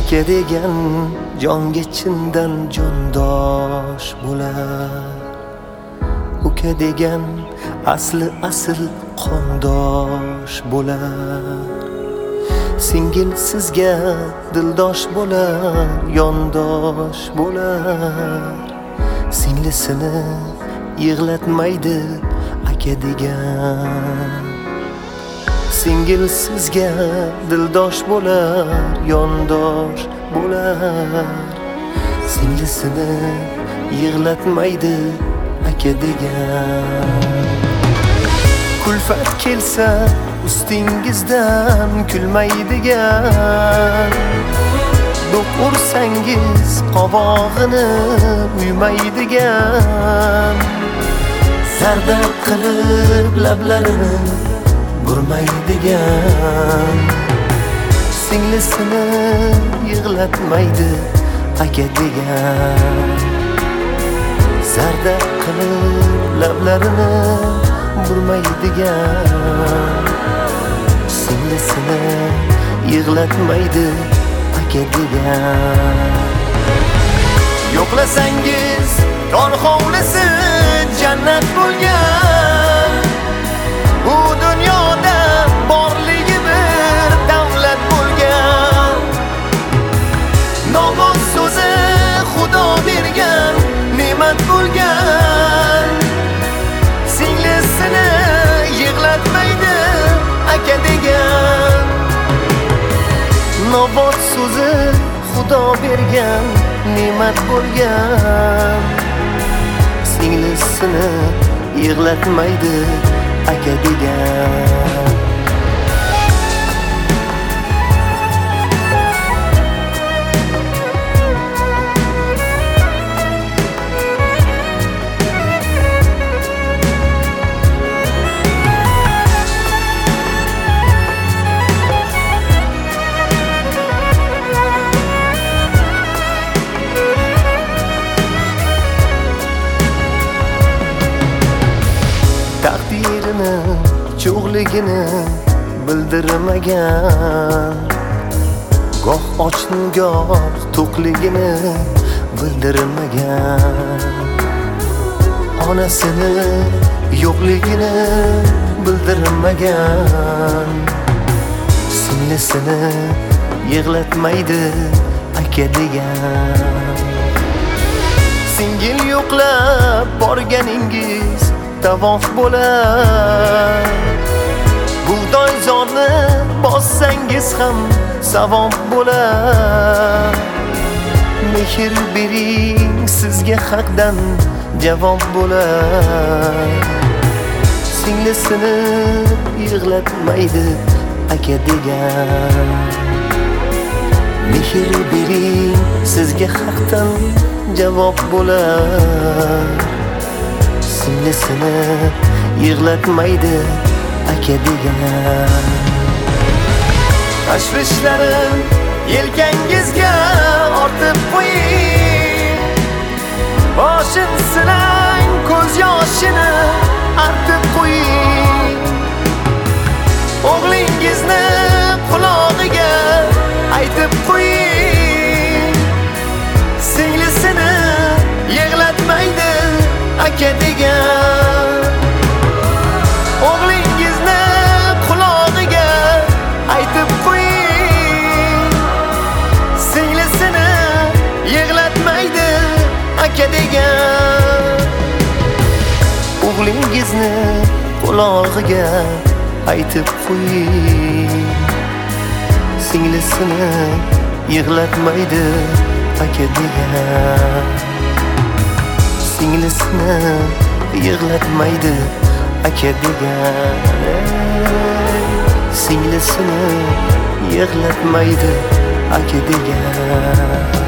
aka degan jonga chindan jondosh bo'lar. Uka degan asli asl qondosh bo'lar. Singil sizga dildosh bo'lar, yondosh bo'lar. Singlisini yig'latmaydi aka degan. Singil sizga dildosh bo'lar, yondosh bo'lar. Singlisini yig'latmaydi aka degan. Kulfat kelsa ustingizdan kulmaydigan. Do'q ursangiz qovog'ini uymaydigan. Zarda qilib lablarini burmaydigan. Singlisini yig'latmaydi aka degan. Zarda qilib lablarini burmaydigan. Singlisini yig'latmaydi aka degan. Yo'qlasangiz tor hovlisi jannat bo'lgan. Bu dunyoda borligi bir davlat bo'lgan. Nomus so'zi Xudo bergan ne'mat bo'lgan. Singlisini yig'latmaydi aka degan. Nobod so'zi Xudo bergan ne'mat bo'lgan. Singlisini yig'latmaydi aka degan. Taqdirini, cho'g'ligini bildirmagan. Goh ochni, goh to'qligini bildirmagan. Onasini yo'qligini bildirmagan. Singlisini yig'latmaydi aka degan. Singil yo'qlab borganingiz tavof bo'lar. Bug'doy zorni bossangiz ham savob bo'lar. Mehr bering sizga haqdan javob bo'lar. Singlisini yig'latmaydi aka degan. Mehr bering sizga haqdan javob bo'lar. Singlisini yig'latmaydi aka degan. Tashvishlarim yelkangizga ortib qo'ying. Boshim silang, ko'z yoshini artib qo'ying. O'g'lingizni qulog'iga aytib qo'ying. Singlisini yig'latmaydi aka degan. O'g'lingizni qulog'iga aytib qo'ying. Singlisini yig'latmaydi aka degan. O'g'lingizni qulog'iga aytib qo'ying. Singlisini yig'latmaydi aka degan. Singlisini yig'latmaydi aka degan. Singlisini yig'latmaydi aka degan.